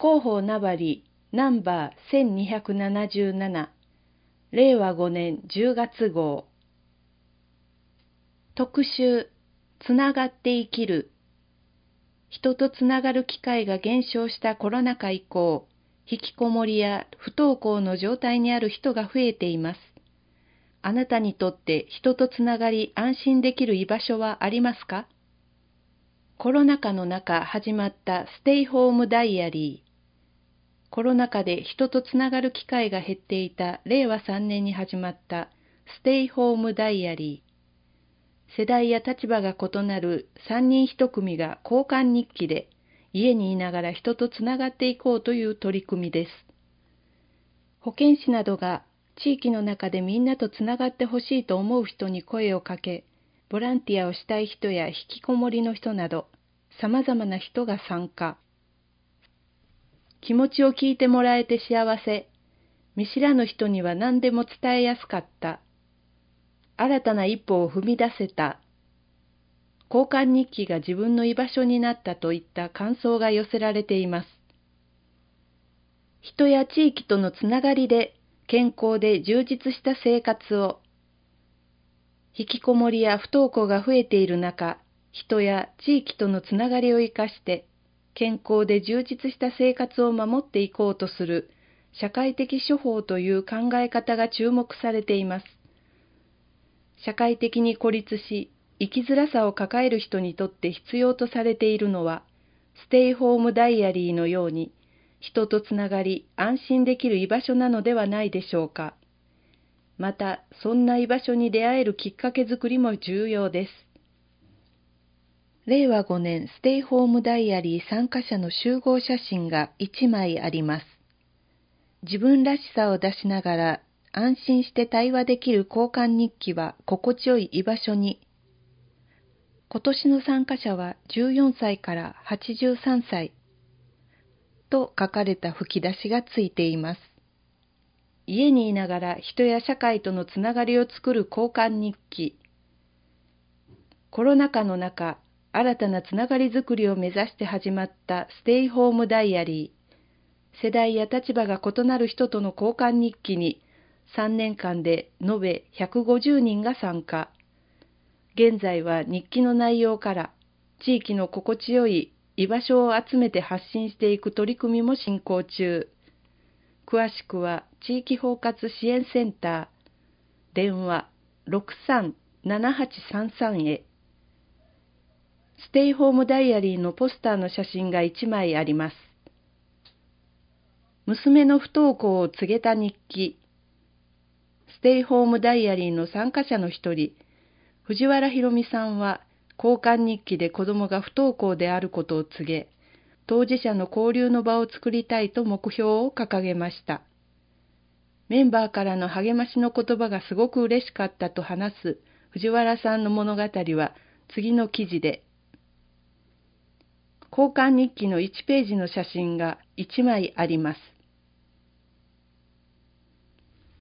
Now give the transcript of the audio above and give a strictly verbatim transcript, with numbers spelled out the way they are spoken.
広報名張ナンバーせんにひゃくななじゅうななれいわごねんじゅうがつ号特集つながって生きる。人とつながる機会が減少したコロナ禍以降、引きこもりや不登校の状態にある人が増えています。あなたにとって人とつながり安心できる居場所はありますか？コロナ禍の中始まったステイホームダイアリー。コロナ禍で人とつながる機会が減っていたれいわさんねんに始まったステイホームダイアリー。世代や立場が異なるさんにんひと組が交換日記で家にいながら人とつながっていこうという取り組みです。保健師などが地域の中でみんなとつながってほしいと思う人に声をかけ、ボランティアをしたい人や引きこもりの人など、さまざまな人が参加。気持ちを聞いてもらえて幸せ。見知らぬ人には何でも伝えやすかった。新たな一歩を踏み出せた。交換日記が自分の居場所になったといった感想が寄せられています。人や地域とのつながりで健康で充実した生活を。引きこもりや不登校が増えている中、人や地域とのつながりを生かして健康で充実した生活を守っていこうとする社会的処方という考え方が注目されています。社会的に孤立し、生きづらさを抱える人にとって必要とされているのは、ステイホームダイアリーのように、人とつながり安心できる居場所なのではないでしょうか。また、そんな居場所に出会えるきっかけづくりも重要です。れいわごねんステイホームダイアリー参加者の集合写真がいちまいあります。自分らしさを出しながら安心して対話できる交換日記は心地よい居場所に。今年の参加者はじゅうよんさいからはちじゅうさんさいと書かれた吹き出しがついています。家にいながら人や社会とのつながりを作る交換日記。コロナ禍の中、新たなつながりづくりを目指して始まったステイホームダイアリー。世代や立場が異なる人との交換日記にさんねんかんで延べひゃくごじゅうにんが参加。現在は日記の内容から地域の心地よい居場所を集めて発信していく取り組みも進行中。詳しくは地域包括支援センター、電話 ろくさんななはちさんさん へ。ステイホームダイアリーのポスターの写真がいちまいあります。娘の不登校を告げた日記。ステイホームダイアリーの参加者の一人、藤原ひろみさんは交換日記で子供が不登校であることを告げ、当事者の交流の場を作りたいと目標を掲げました。メンバーからの励ましの言葉がすごく嬉しかったと話す藤原さんの物語は次の記事で、交換日記のいちページの写真がいちまいあります。